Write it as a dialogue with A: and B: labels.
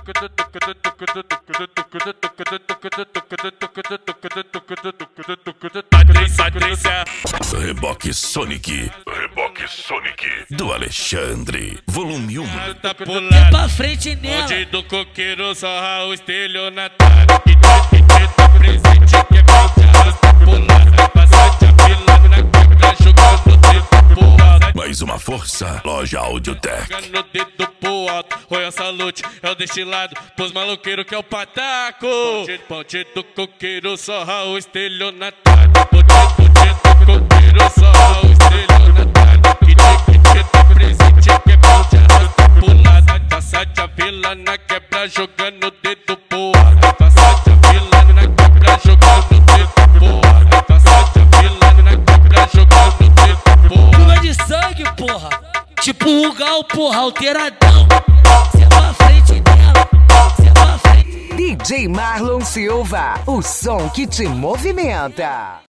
A: Reboque Sonic do Alexandre, volume 1.
B: Tá pulando
C: pra frente nela.
B: Onde do coqueiro sorra o estelionatário. Que tá presente, que é caldeado. Tá pulando, passante a fila na quebra, jogando o dedo pro alto.
A: Mais uma força, Loja Audiotech.
B: Jogando o dedo pro alto. Royal Salute é o destilado pros maloqueiros que é o pataco. Ponte do coqueiro sorra o estelionatário. Ponte do coqueiro sorra o estelionatário. Que tá presente, que é caldeado. Tá pulando, passante a fila na quebra, jogando o dedo pro alto. Passante a fila na quebra, jogando o dedo pro alto. Passante a fila na quebra, jogando o dedo pro alto.
C: Pula de sangue, porra. Tipo o Gal, porra, alteradão. Cê pra frente nela. Cê pra frente.
D: DJ Marlon Silva, o som que te movimenta.